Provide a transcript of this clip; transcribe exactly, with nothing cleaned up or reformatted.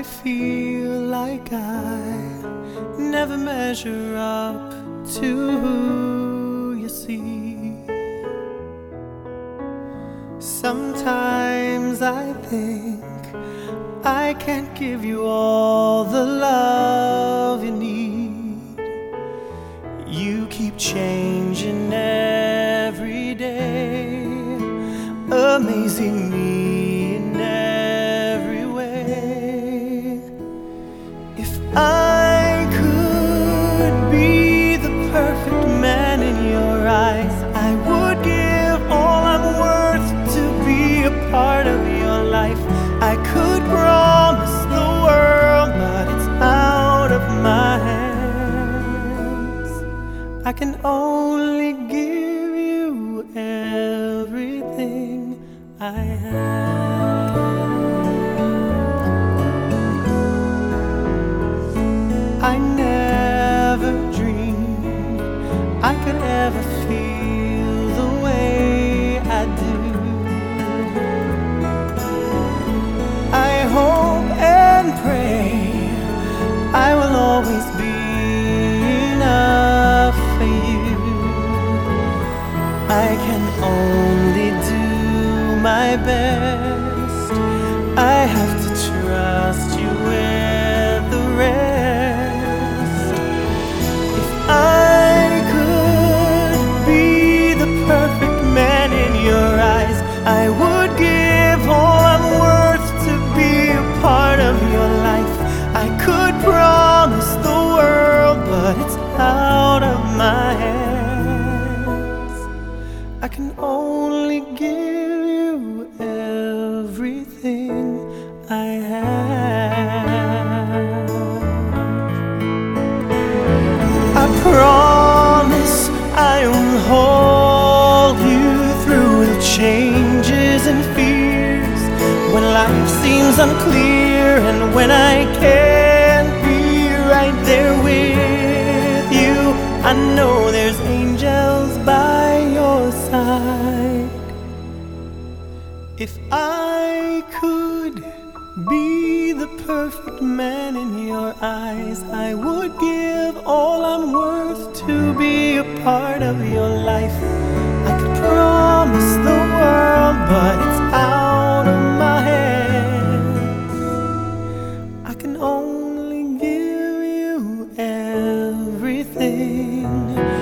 feel like I never measure up to who you see. Sometimes I think I can't give you all the love you need. You keep changing every day, amazing me in every way. If I could be the perfect man in your eyes, I would give all I'm worth to be a part of your life. I could promise the world, but it's out of my hands. I can only give you everything I have. I never dreamed I could ever feel the way I do. I hope and pray I will always be enough for you. I can only do my best. I have to trust you with the rest. If I could be the perfect man in your eyes, I would give all I'm worth to be a part of your life. I could promise the world, but it's out of my hands. I can only give you everything I have. I promise I will hold you through the changes and fears, when life seems unclear and when I can't be right there with you. I know there's angels by your side. If I could be the perfect man in your eyes, I would give all I'm worth to be a part of your life. I could promise the world, but it's out of my hands. I can only give you everything